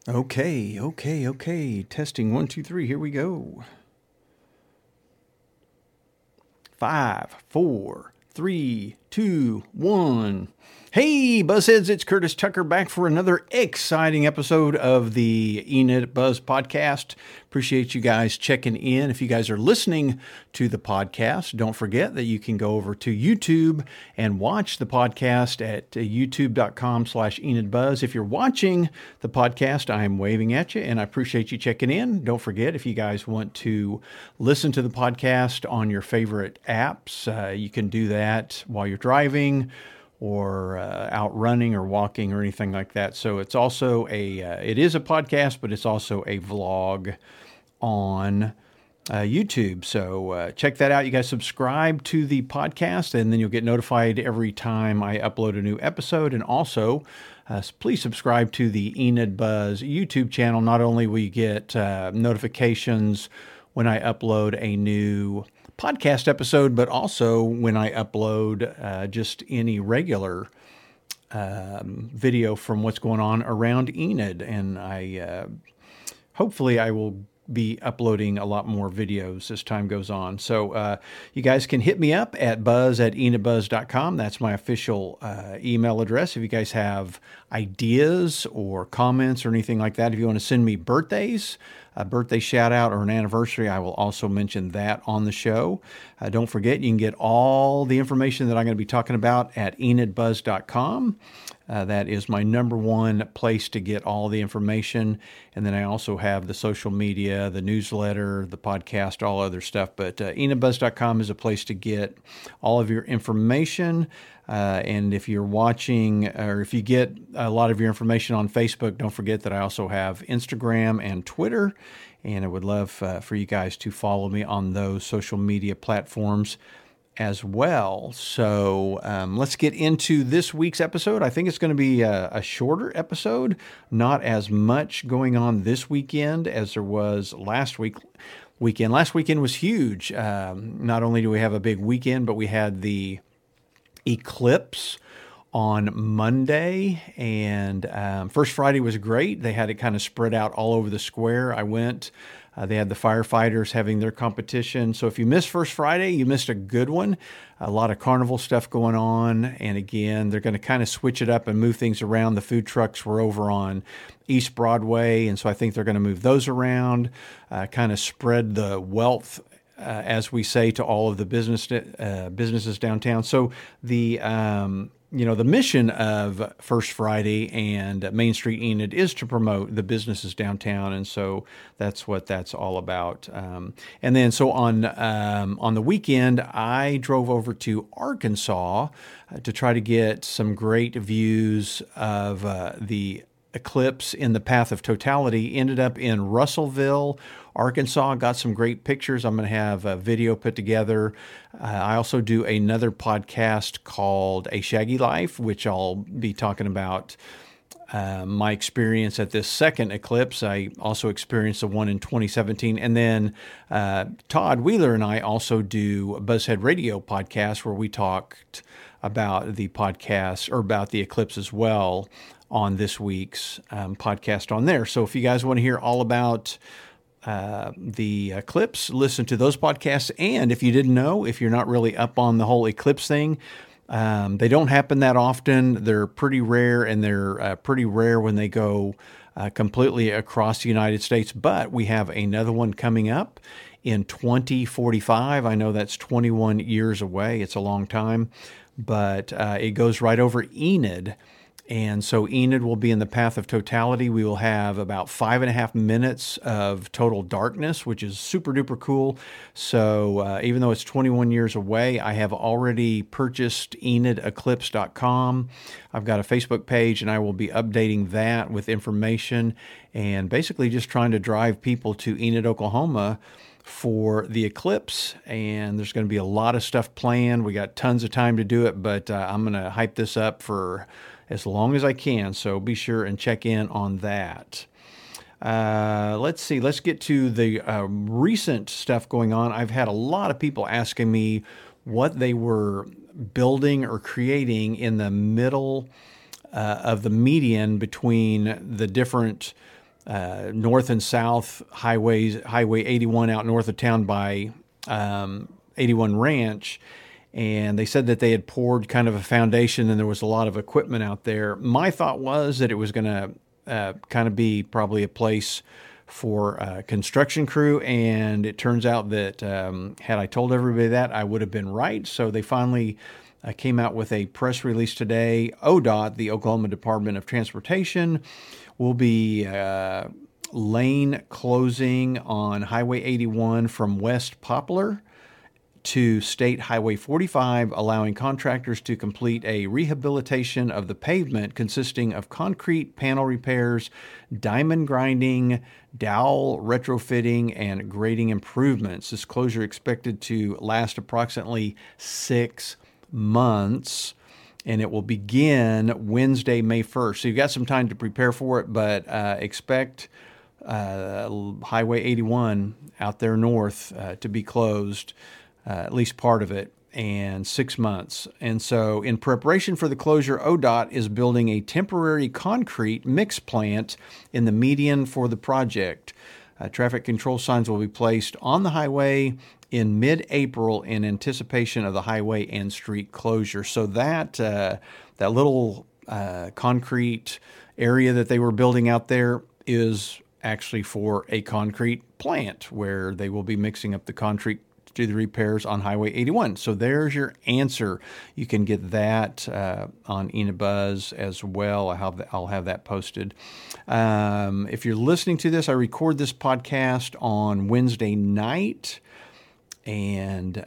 Okay. Testing 1, 2, 3. Here we go. 5, 4, 3, 2, 1. Hey, Buzzheads, it's Curtis Tucker back for another exciting episode of the eNet Buzz podcast. Appreciate you guys checking in. If you guys are listening to the podcast, don't forget that you can go over to YouTube and watch the podcast at youtube.com/eNetBuzz. If you're watching the podcast, I'm waving at you and I appreciate you checking in. Don't forget, if you guys want to listen to the podcast on your favorite apps, you can do that while you're driving or out running or walking or anything like that. So it's also it is a podcast, but it's also a vlog on YouTube. So check that out. You guys subscribe to the podcast and then you'll get notified every time I upload a new episode. And also, please subscribe to the eNet Buzz YouTube channel. Not only will you get notifications when I upload a new podcast episode, but also when I upload just any regular video from what's going on around Enid. And hopefully I will be uploading a lot more videos as time goes on. So you guys can hit me up at buzz@enetbuzz.com. That's my official email address. If you guys have ideas or comments or anything like that, if you want to send me birthdays, a birthday shout out or an anniversary, I will also mention that on the show. Don't forget, you can get all the information that I'm going to be talking about at enetbuzz.com. That is my number one place to get all the information. And then I also have the social media, the newsletter, the podcast, all other stuff. But enetbuzz.com is a place to get all of your information. And if you're watching, or if you get a lot of your information on Facebook, don't forget that I also have Instagram and Twitter. And I would love for you guys to follow me on those social media platforms as well. So let's get into this week's episode. I think it's going to be a shorter episode, not as much going on this weekend as there was last weekend. Last weekend was huge. Not only do we have a big weekend, but we had the eclipse on Monday, and First Friday was great. They had it kind of spread out all over the square. I went. They had the firefighters having their competition. So if you missed First Friday, you missed a good one. A lot of carnival stuff going on. And again, they're going to kind of switch it up and move things around. The food trucks were over on East Broadway, and so I think they're going to move those around, kind of spread the wealth, as we say, to all of the businesses downtown. So the mission of First Friday and Main Street Enid is to promote the businesses downtown, and so that's what that's all about. And then so on the weekend, I drove over to Arkansas to try to get some great views of the eclipse in the path of totality. Ended up in Russellville, Arkansas. Got some great pictures. I'm going to have a video put together. I also do another podcast called A Shaggy Life, which I'll be talking about my experience at this second eclipse. I also experienced the one in 2017. And then Todd Wheeler and I also do a Buzzhead Radio podcast where we talked about the podcast, or about the eclipse as well, on this week's podcast on there. So if you guys want to hear all about the eclipse, listen to those podcasts. And if you didn't know, if you're not really up on the whole eclipse thing, they don't happen that often. They're pretty rare, and they're pretty rare when they go completely across the United States. But we have another one coming up in 2045. I know that's 21 years away. It's a long time, but it goes right over Enid. And so Enid will be in the path of totality. We will have about 5.5 minutes of total darkness, which is super duper cool. So even though it's 21 years away, I have already purchased enideclipse.com. I've got a Facebook page, and I will be updating that with information and basically just trying to drive people to Enid, Oklahoma for the eclipse. And there's going to be a lot of stuff planned. We got tons of time to do it, but I'm going to hype this up for as long as I can. So be sure and check in on that. Let's see. Let's get to the recent stuff going on. I've had a lot of people asking me what they were building or creating in the middle of the median between the different north and south highways, Highway 81 out north of town by 81 Ranch. And they said that they had poured kind of a foundation and there was a lot of equipment out there. My thought was that it was going to kind of be probably a place for a construction crew. And it turns out that had I told everybody that, I would have been right. So they finally came out with a press release today. ODOT, the Oklahoma Department of Transportation, will be lane closing on Highway 81 from West Poplar to State Highway 45, allowing contractors to complete a rehabilitation of the pavement consisting of concrete panel repairs, diamond grinding, dowel retrofitting, and grading improvements. This closure expected to last approximately 6 months, and it will begin Wednesday, May 1st. So you've got some time to prepare for it, but expect Highway 81 out there north to be closed, at least part of it, and 6 months. And so in preparation for the closure, ODOT is building a temporary concrete mix plant in the median for the project. Traffic control signs will be placed on the highway in mid-April in anticipation of the highway and street closure. So that little concrete area that they were building out there is actually for a concrete plant where they will be mixing up the concrete to do the repairs on Highway 81. So there's your answer. You can get that on Enabuzz as well. I'll have that posted. If you're listening to this, I record this podcast on Wednesday night. And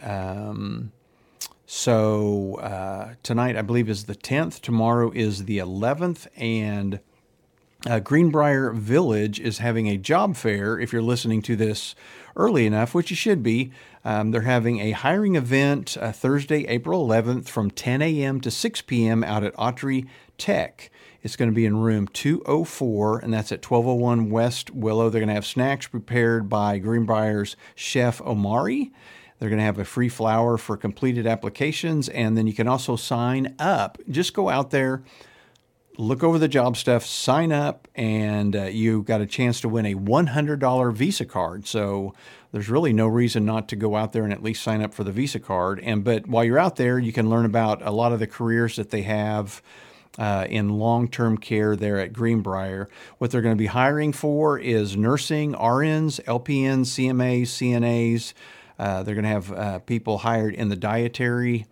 so tonight, I believe, is the 10th. Tomorrow is the 11th. And Greenbrier Village is having a job fair. If you're listening to this early enough, which you should be, they're having a hiring event Thursday, April 11th from 10 a.m. to 6 p.m. out at Autry Tech. It's going to be in room 204, and that's at 1201 West Willow. They're going to have snacks prepared by Greenbrier's chef Omari. They're going to have a free flower for completed applications, and then you can also sign up. Just go out there, look over the job stuff, sign up, and you got a chance to win a $100 Visa card. So there's really no reason not to go out there and at least sign up for the Visa card. But while you're out there, you can learn about a lot of the careers that they have in long-term care there at Greenbrier. What they're going to be hiring for is nursing, RNs, LPNs, CMAs, CNAs. They're going to have people hired in the dietary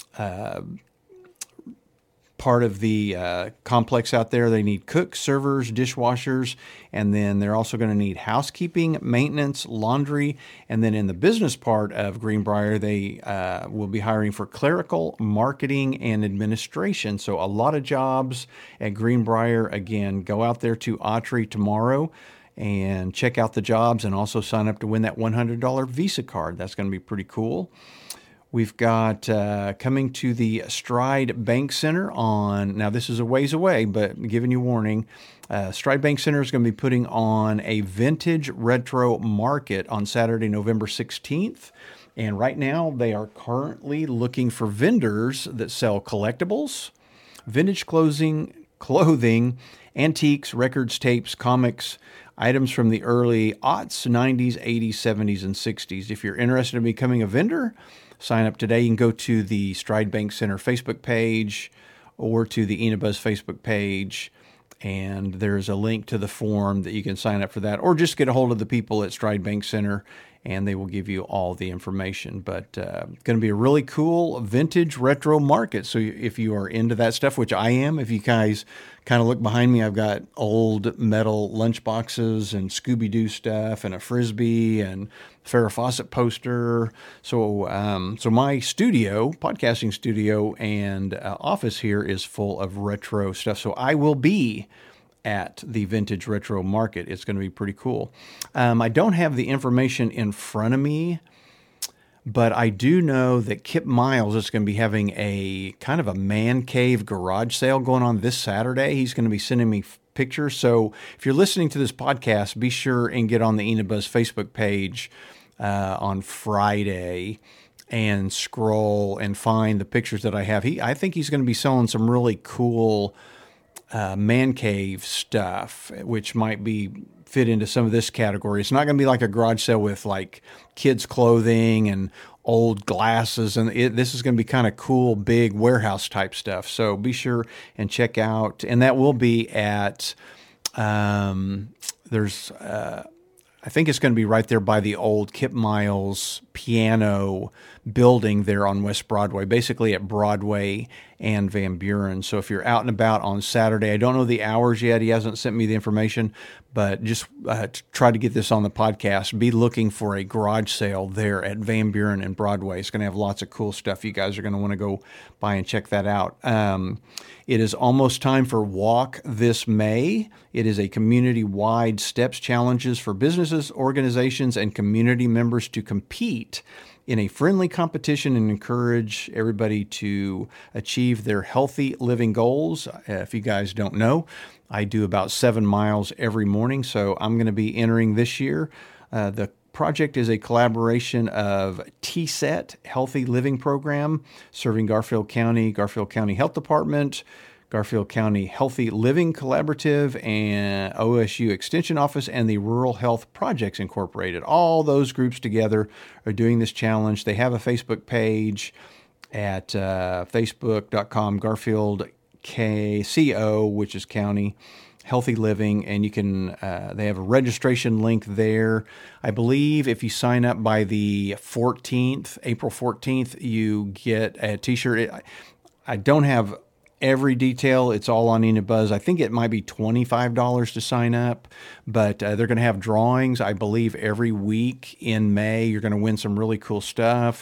part of the complex out there. They need cooks, servers, dishwashers, and then they're also going to need housekeeping, maintenance, laundry, and then in the business part of Greenbrier, they will be hiring for clerical, marketing, and administration. So a lot of jobs at Greenbrier. Again, go out there to Autry tomorrow and check out the jobs and also sign up to win that $100 Visa card. That's going to be pretty cool. We've got coming to the Stride Bank Center on, now this is a ways away, but giving you warning, Stride Bank Center is going to be putting on a vintage retro market on Saturday, November 16th. And right now they are currently looking for vendors that sell collectibles, vintage clothing, antiques, records, tapes, comics, items from the early aughts, 90s, 80s, 70s, and 60s. If you're interested in becoming a vendor, sign up today. You can go to the Stride Bank Center Facebook page or to the Enabuzz Facebook page, and there's a link to the form that you can sign up for that, or just get a hold of the people at Stride Bank Center, and they will give you all the information. But going to be a really cool vintage retro market. So if you are into that stuff, which I am, if you guys kind of look behind me, I've got old metal lunchboxes and Scooby-Doo stuff and a Frisbee and Farrah Fawcett poster. So my studio, podcasting studio and office here is full of retro stuff. So I will be at the Vintage Retro Market. It's going to be pretty cool. I don't have the information in front of me, but I do know that Kip Miles is going to be having a kind of a man cave garage sale going on this Saturday. He's going to be sending me pictures. So if you're listening to this podcast, be sure and get on the Enabuzz Facebook page on Friday and scroll and find the pictures that I have. I think he's going to be selling some really cool man cave stuff, which might be fit into some of this category. It's not going to be like a garage sale with like kids' clothing and old glasses, and this is going to be kind of cool, big warehouse type stuff. So be sure and check out, and that will be at I think it's going to be right there by the old Kip Miles piano building there on West Broadway, basically at Broadway and Van Buren. So if you're out and about on Saturday, I don't know the hours yet. He hasn't sent me the information, but just to try to get this on the podcast, be looking for a garage sale there at Van Buren and Broadway. It's going to have lots of cool stuff. You guys are going to want to go by and check that out. It is almost time for Walk This May. It is a community-wide steps challenges for businesses, organizations, and community members to compete in a friendly competition and encourage everybody to achieve their healthy living goals. If you guys don't know, I do about 7 miles every morning, so I'm going to be entering this year. The project is a collaboration of TSET Healthy Living Program, serving Garfield County Health Department, Garfield County Healthy Living Collaborative, and OSU Extension Office, and the Rural Health Projects Incorporated. All those groups together are doing this challenge. They have a Facebook page at facebook.com, Garfield CO, which is County Healthy Living, and you can, they have a registration link there. I believe if you sign up by the 14th, April 14th, you get a t-shirt. I don't have every detail. It's all on Enablebuzz. I think it might be $25 to sign up, but they're going to have drawings, I believe, every week in May. You're going to win some really cool stuff.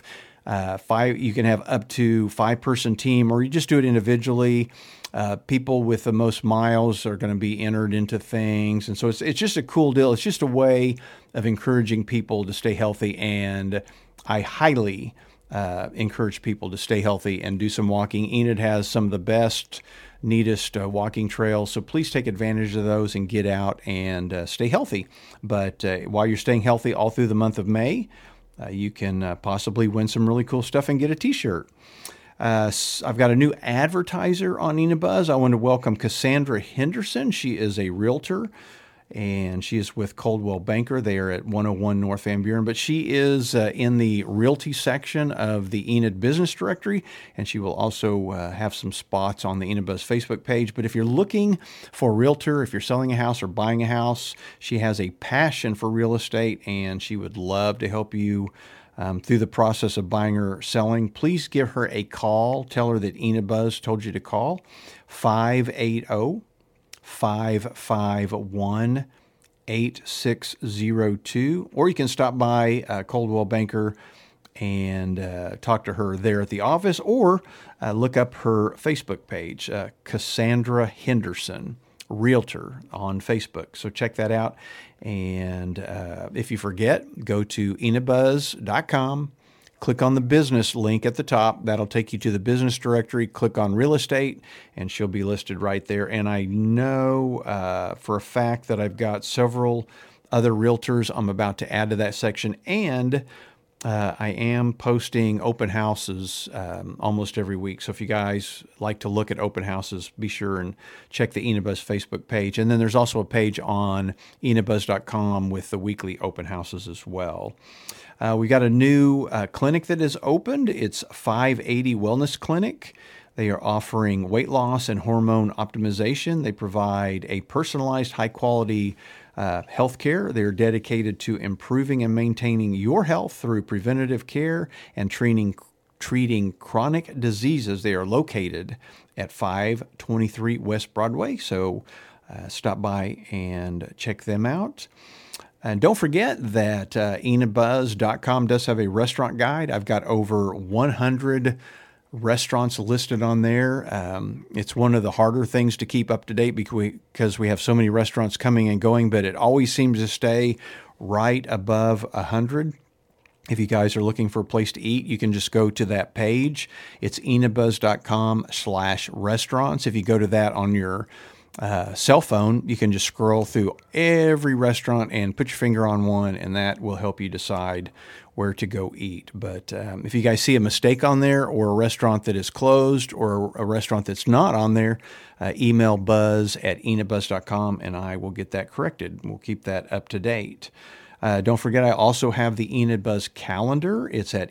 You can have up to 5-person team, or you just do it individually. People with the most miles are going to be entered into things. And so it's just a cool deal. It's just a way of encouraging people to stay healthy. And I highly encourage people to stay healthy and do some walking. Enid has some of the best, neatest walking trails. So please take advantage of those and get out and stay healthy. But while you're staying healthy all through the month of May, you can possibly win some really cool stuff and get a t-shirt. I've got a new advertiser on Enablebuzz. I want to welcome Cassandra Henderson. She is a realtor, and she is with Coldwell Banker. They are at 101 North Van Buren, but she is in the realty section of the Enid Business Directory, and she will also have some spots on the Enablebuzz Facebook page. But if you're looking for a realtor, if you're selling a house or buying a house, she has a passion for real estate, and she would love to help you through the process of buying or selling. Please give her a call. Tell her that Enablebuzz told you to call 580-551-8602, or you can stop by Coldwell Banker and talk to her there at the office, or look up her Facebook page, Cassandra Henderson Realtor on Facebook. So check that out. And if you forget, go to enablebuzz.com, click on the business link at the top. That'll take you to the business directory. Click on real estate, and she'll be listed right there. And I know for a fact that I've got several other realtors I'm about to add to that section. And I am posting open houses almost every week. So if you guys like to look at open houses, be sure and check the Enablebuzz Facebook page. And then there's also a page on enablebuzz.com with the weekly open houses as well. We got a new clinic that is opened. It's 580 Wellness Clinic. They are offering weight loss and hormone optimization. They provide a personalized, high-quality healthcare. They're dedicated to improving and maintaining your health through preventative care and treating chronic diseases. They are located at 523 West Broadway. So stop by and check them out. And don't forget that enablebuzz.com does have a restaurant guide. I've got over 100 restaurants listed on there. It's one of the harder things to keep up to date because we have so many restaurants coming and going, but it always seems to stay right above 100. If you guys are looking for a place to eat, you can just go to that page. It's enablebuzz.com/restaurants. If you go to that on your cell phone, you can just scroll through every restaurant and put your finger on one, and that will help you decide where to go eat. But if you guys see a mistake on there, or a restaurant that is closed, or a restaurant that's not on there, email buzz@enidbuzz.com, and I will get that corrected. We'll keep that up to date. Don't forget, I also have the Enid Buzz calendar. It's at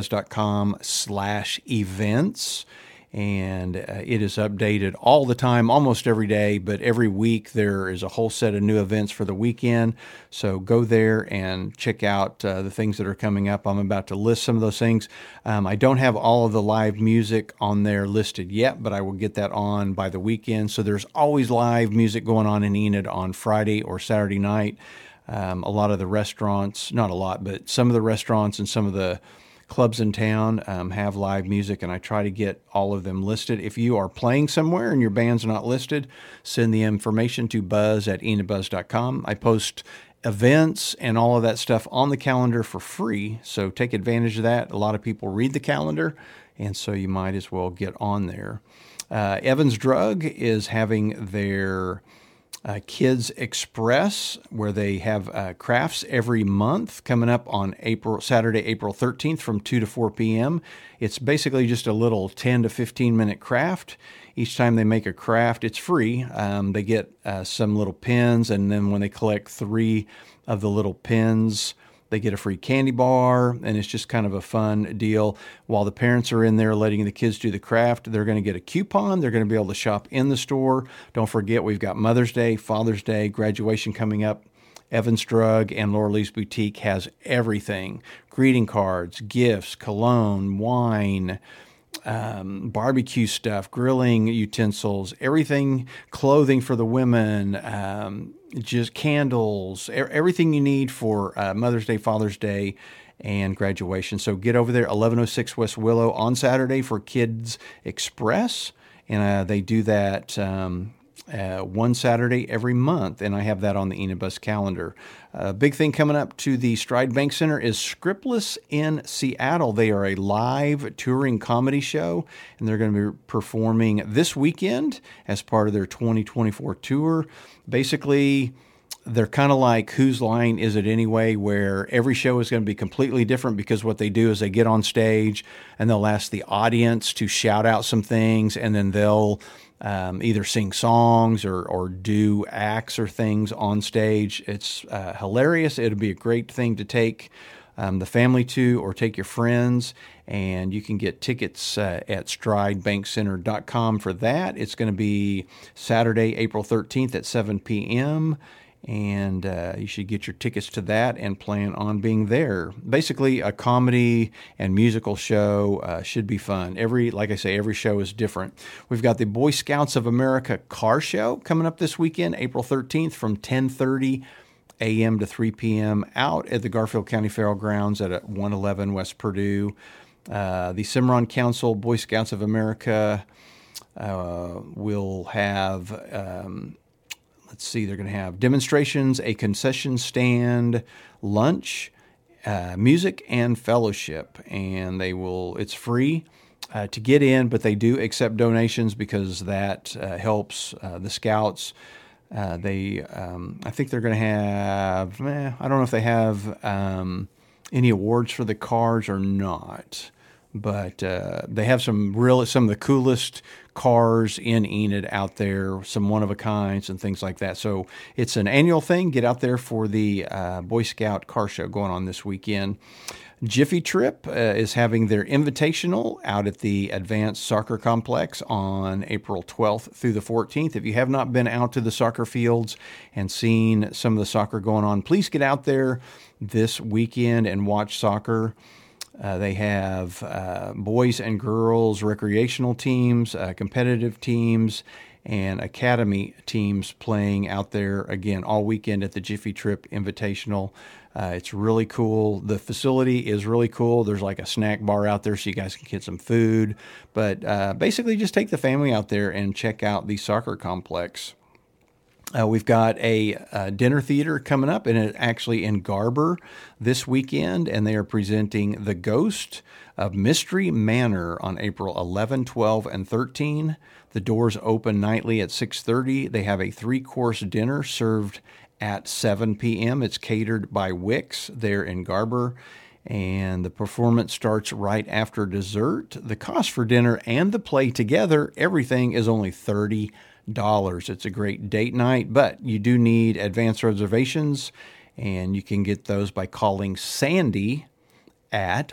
enidbuzz.com/events. And it is updated all the time, almost every day, but every week there is a whole set of new events for the weekend. So go there and check out the things that are coming up. I'm about to list some of those things. I don't have all of the live music on there listed yet, but I will get that on by the weekend. So there's always live music going on in Enid on Friday or Saturday night. A lot of the restaurants, not a lot, but some of the restaurants and some of the clubs in town have live music, and I try to get all of them listed. If you are playing somewhere and your band's not listed, send the information to buzz@enidbuzz.com. I post events and all of that stuff on the calendar for free, so take advantage of that. A lot of people read the calendar, and so you might as well get on there. Evans Drug is having their Kids Express, where they have crafts every month, coming up on Saturday, April 13th from 2 to 4 p.m. It's basically just a little 10 to 15 minute craft. Each time they make a craft, it's free. They get some little pins, and then when they collect 3 of the little pins, they get a free candy bar, and it's just kind of a fun deal. While the parents are in there letting the kids do the craft, they're going to get a coupon. They're going to be able to shop in the store. Don't forget, we've got Mother's Day, Father's Day, graduation coming up. Evans Drug and Laura Lee's Boutique has everything. Greeting cards, gifts, cologne, wine, barbecue stuff, grilling utensils, everything, clothing for the women, just candles, everything you need for Mother's Day, Father's Day, and graduation. So get over there, 1106 West Willow on Saturday for Kids Express, and they do that one Saturday every month, and I have that on the Enid Buzz calendar. Big thing coming up to the Stride Bank Center is Scriptless in Seattle. They are a live touring comedy show, and they're going to be performing this weekend as part of their 2024 tour. Basically, they're kind of like Whose Line Is It Anyway, where every show is going to be completely different, because what they do is they get on stage and they'll ask the audience to shout out some things, and then they'll either sing songs or do acts or things on stage. It's hilarious. It'll be a great thing to take the family to, or take your friends, and you can get tickets at stridebankcenter.com for that. It's going to be Saturday, April 13th at 7 p.m., and you should get your tickets to that and plan on being there. Basically, a comedy and musical show should be fun. Like I say, every show is different. We've got the Boy Scouts of America car show coming up this weekend, April 13th from 10:30 a.m. to 3 p.m. out at the Garfield County Fairgrounds at 111 West Purdue. The Cimarron Council Boy Scouts of America will have... Let's see, they're going to have demonstrations, a concession stand, lunch, music, and fellowship. And it's free to get in, but they do accept donations, because that helps the Scouts. I think they're going to have, I don't know if they have any awards for the cars or not, but they have some of the coolest cars in Enid out there, some one-of-a-kinds and things like that. So it's an annual thing. Get out there for the Boy Scout car show going on this weekend. Jiffy Trip is having their invitational out at the Advanced Soccer Complex on April 12th through the 14th. If you have not been out to the soccer fields and seen some of the soccer going on, please get out there this weekend and watch soccer. They have boys and girls recreational teams, competitive teams, and academy teams playing out there again all weekend at the Jiffy Trip Invitational. It's really cool. The facility is really cool. There's like a snack bar out there so you guys can get some food. But basically just take the family out there and check out the soccer complex. We've got a dinner theater coming up, and it's actually in Garber this weekend, and they are presenting The Ghost of Mystery Manor on April 11, 12, and 13. The doors open nightly at 6:30. They have a 3-course dinner served at 7 p.m. It's catered by Wix there in Garber, and the performance starts right after dessert. The cost for dinner and the play together, everything is only $30. It's a great date night, but you do need advance reservations, and you can get those by calling Sandy at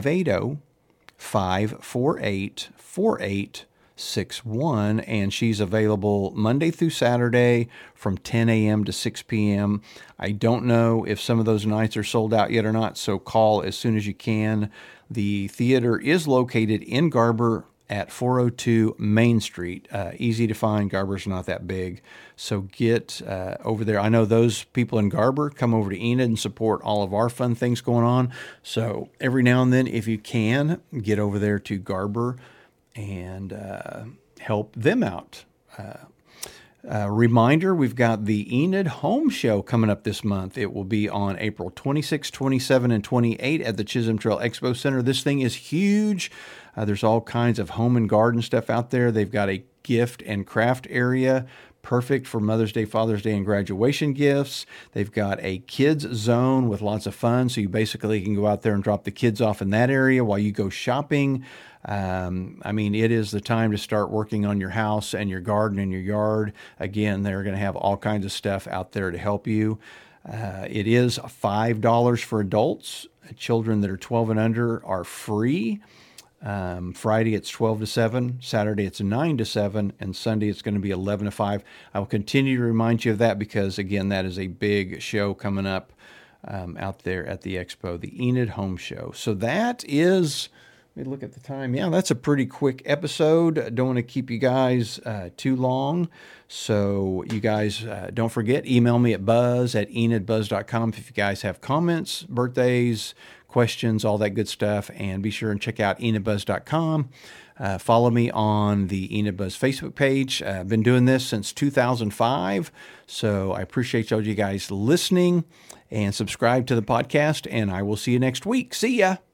580-548-4861, and she's available Monday through Saturday from 10 a.m. to 6 p.m. I don't know if some of those nights are sold out yet or not, so call as soon as you can. The theater is located in Garber at 402 Main Street. Easy to find. Garber's not that big. So get over there. I know those people in Garber come over to Enid and support all of our fun things going on. So every now and then, if you can, get over there to Garber and help them out. Reminder, we've got the Enid Home Show coming up this month. It will be on April 26, 27, and 28 at the Chisholm Trail Expo Center. This thing is huge. There's all kinds of home and garden stuff out there. They've got a gift and craft area, perfect for Mother's Day, Father's Day, and graduation gifts. They've got a kids zone with lots of fun, so you basically can go out there and drop the kids off in that area while you go shopping. It is the time to start working on your house and your garden and your yard. Again, they're going to have all kinds of stuff out there to help you. It is $5 for adults. Children that are 12 and under are free. Friday it's 12 to 7, Saturday it's 9 to 7, and Sunday it's going to be 11 to 5. I will continue to remind you of that because, again, that is a big show coming up out there at the expo, the Enid Home Show. So that is... Let me look at the time. Yeah, that's a pretty quick episode. Don't want to keep you guys too long. So you guys don't forget, email me at buzz@enidbuzz.com if you guys have comments, birthdays, questions, all that good stuff. And be sure and check out enidbuzz.com. Follow me on the Enid Buzz Facebook page. I've been doing this since 2005. So I appreciate all you guys listening, and subscribe to the podcast. And I will see you next week. See ya.